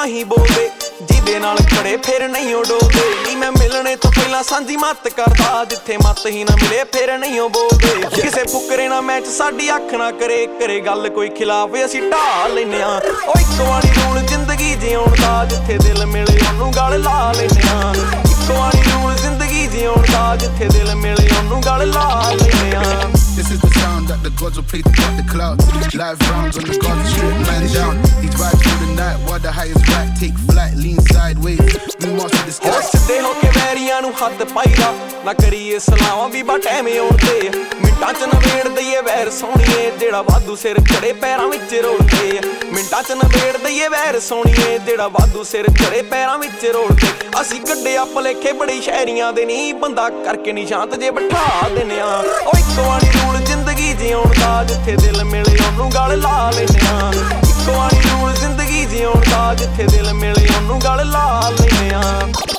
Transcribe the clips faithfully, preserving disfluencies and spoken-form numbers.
ਨਾ ਹੀ ਬੋਲਦੇ ਜਿਹਦੇ ਨਾਲ ਖੜੇ ਫਿਰ ਨਹੀਂ ਉਹ ਡੋਲਦੇ ਨੀ ਮੈਂ ਮਿਲਣੇ ਤੋਂ ਪਹਿਲਾਂ ਸਾਂਝੀ ਮੱਤ ਕਰਦਾ ਜਿੱਥੇ ਮੱਤ ਹੀ ਨਾ ਮਿਲੇ ਫਿਰ ਨਹੀਂ ਉਹ ਬੋਲਦੇ ਕਿਸੇ ਫੁਕਰੇ ਨਾ ਮੈਚ ਸਾਡੀ ਅੱਖ ਨਾ ਕਰੇ ਕਰੇ ਗੱਲ ਕੋਈ ਖਿਲਾਫ ਅਸੀਂ ਢਾਹ ਲੈਨੇ ਆ ਉਹ ਇੱਕ ਵਾਰੀ ਰੂਲ ਜ਼ਿੰਦਗੀ ਜਿਉਣ ਦਾ ਜਿੱਥੇ ਦਿਲ ਮਿਲੇ ਉਹਨੂੰ ਗਲ ਲਾ ਲੈਨੇ ਆ ਇੱਕ ਵਾਰੀ ਰੂਲ ਜ਼ਿੰਦਗੀ ਜਿਉਣ ਦਾ ਜਿੱਥੇ ਦਿਲ ਮਿਲੇ ਉਹਨੂੰ ਗਲ ਲਾ ਲੈਨੇ ਆ This is the sound that the gods will play to cut the clouds. Live rounds on the garden strip, man down. These vibes through the night, while the highest right take flight, lean sideways. We master the sky. ਸਿੱਧੇ ਹੋ ਕੇ ਵੈਰੀਆਂ ਨੂੰ ਹੱਥ ਪਾਈਦਾ ਨਾ ਕਰੀਏ ਸਲਾਵਾਂ ਵੀ ਬਾ time ਆਉਂਦੇ ਮਿੰਟਾਂ ਚ ਨਵੇੜ ਦਈਏ ਵੈਰ ਸੋਹਣੀਏ ਜਿਹੜਾ ਵਾਧੂ ਸਿਰ ਚੜੇ ਪੈਰਾਂ ਵਿੱਚ ਰੋਲਦੇ ਮਿੰਟਾਂ ਚ ਨਵੇੜ ਦਈਏ ਵੈਰ ਸੋਹਣੀਏ ਜਿਹੜਾ ਵਾਧੂ ਸਿਰ ਚੜੇ ਪੈਰਾਂ ਵਿੱਚ ਰੋਲਦੇ ਅਸੀਂ ਕੱਢਿਆ ਭਲੇਖੇ ਬੜੇ ਸ਼ਹਿਰੀਆਂ ਦੇ ਨਹੀਂ ਬੰਦਾ ਕਰਕੇ ਨਹੀਂ ਸ਼ਾਂਤ ਜੇ ਬਿਠਾ ਦਿੰਨੇ ਆ ਉਹ ਇੱਕ ਵਾਰੀ ਰੂਲ ਜ਼ਿੰਦਗੀ ਜਿਉਣ ਦਾ ਜਿੱਥੇ ਦਿਲ ਮਿਲੇ ਉਹਨੂੰ ਗਲ ਲਾ ਲੈਨੇ ਆ ਇੱਕ ਵਾਰੀ ਰੂਲ ਜ਼ਿੰਦਗੀ ਜਿਉਣ ਦਾ ਜਿੱਥੇ ਦਿਲ ਮਿਲੇ ਉਹਨੂੰ ਗਲ ਲਾ ਲੈਨੇ ਆ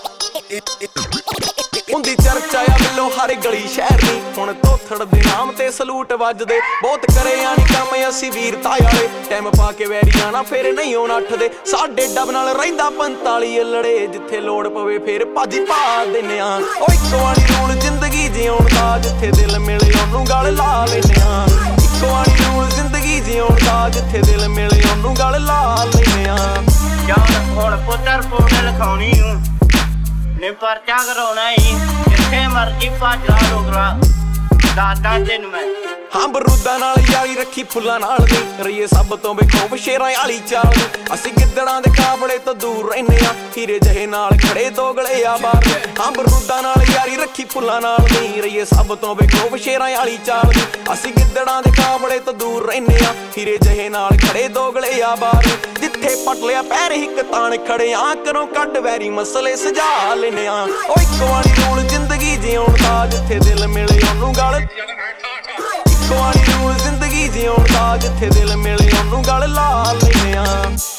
ਹੁੰਦੀ ਚਰਚਾ ਆ ਬਿੱਲੋ ਹਰ ਗਲੀ ਸ਼ਹਿਰ ਦੀ ਹੁਣ ਤੋਥੜ ਦੇ ਨਾਮ ਤੇ ਸਲੂਟ ਵੱਜਦੇ ਬਹੁਤ ਕਰੇ ਆ ਨੀ ਕੰਮ ਅਸੀਂ ਵੀਰਤਾ ਵਾਲੇ ਟਾਈਮ ਪਾ ਕੇ ਵੈਰੀਆਂ ਨਾ ਫੇਰ ਨਹੀਂ ਉਹ ਨੱਠਦੇ ਸਾਡੇ ਡੱਬ ਨਾਲ ਰਹਿੰਦਾ ਪੰਤਾਲੀ ਲੜੇ ਜਿੱਥੇ ਲੋੜ ਪਵੇ ਫੇਰ ਭੱਜ ਪਾ ਦਿੰਨੇ ਆ ਉਹ ਇੱਕ ਵਾਰੀ ਰੂਲ ਜ਼ਿੰਦਗੀ ਜਿਉਣ ਦਾ ਜਿੱਥੇ ਦਿਲ ਮਿਲੇ ਉਹਨੂੰ ਗਲ ਲਾ ਲੈਨੇ ਆ ਇੱਕ ਵਾਰੀ ਰੂਲ ਜ਼ਿੰਦਗੀ ਜਿਉਣ ਦਾ ਜਿੱਥੇ ਦਿਲ ਮਿਲੇ ਉਹਨੂੰ ਗਲ ਲਾ ਲੈਨੇ ਆ ਯਾਰ ਹੁਣ ਪੁੱਤਰ ਪੋਣੇ ਲਿਖਾਉਣੀ ਹੂੰ ਨੇ ਪਰਚਾ ਕਰਾਉਣਾ ਹੀ ਜਿੱਥੇ ਮਰਜੀ ਭਾਜਾ ਲੋਕਰਾ ਦਾਦਾ ਤੈਨੂੰ ਮੈਂ ਹਾਂ ਬਰੂਦਾਂ ਨਾਲ ਯਾਰੀ ਰੱਖੀ ਫੁੱਲਾਂ ਨਾਲ ਨਹੀਂ ਰਹੀਏ ਸਭ ਤੋਂ ਬੇਖੌਫ ਸ਼ੇਰਾਂ ਵਾਲੀ ਚਾਲ ਅਸੀਂ ਗਿੱਦੜਾਂ ਦੇ ਕਾਬਲੇ ਤੋਂ ਦੂਰ ਰਹਿੰਦੇ ਆ ਹੀਰੇ ਜਿਹੇ ਨਾਲ ਖੜੇ ਦੋਗਲੇ ਆ ਬਾਰ ਹਾਂ ਬਰੂਦਾਂ ਨਾਲ ਯਾਰੀ ਰੱਖੀ ਫੁੱਲਾਂ ਨਾਲ ਨਹੀਂ ਰਹੀਏ ਸਭ ਤੋਂ ਬੇਖੌਫ ਸ਼ੇਰਾਂ ਵਾਲੀ ਚਾਲ ਅਸੀਂ ਗਿੱਦੜਾਂ ਦੇ ਕਾਬਲੇ ਤੋਂ ਦੂਰ ਰਹਿੰਦੇ ਆ ਹੀਰੇ ਜਿਹੇ ਨਾਲ ਖੜੇ ਦੋਗਲੇ ਆ ਬਾਰ ਜਿੱਥੇ ਪਟ ਲਿਆ ਪੈਰ ਇੱਕ ਤਾਣ ਖੜੇ ਆ ਕਰੋ ਕੱਢ ਵੈਰੀ ਮਸਲੇ ਸਜਾ ਲੈਨੇ ਆ ਉਹ ਇੱਕ ਵਾਰੀ ਰੂਲ ਜ਼ਿੰਦਗੀ ਜਿਉਣ ਦਾ ਜਿੱਥੇ ਦਿਲ ਮਿਲੇ ਉਹਨੂੰ ਗਲ ਇੱਕ ਵਾਰੀ ਰੂਲ ਜ਼ਿੰਦਗੀ ਜਿਉਣ ਦਾ ਜਿੱਥੇ ਦਿਲ ਮਿਲੇ ਉਹਨੂੰ ਗਲ ਲਾ ਲੈਨੇ ਆ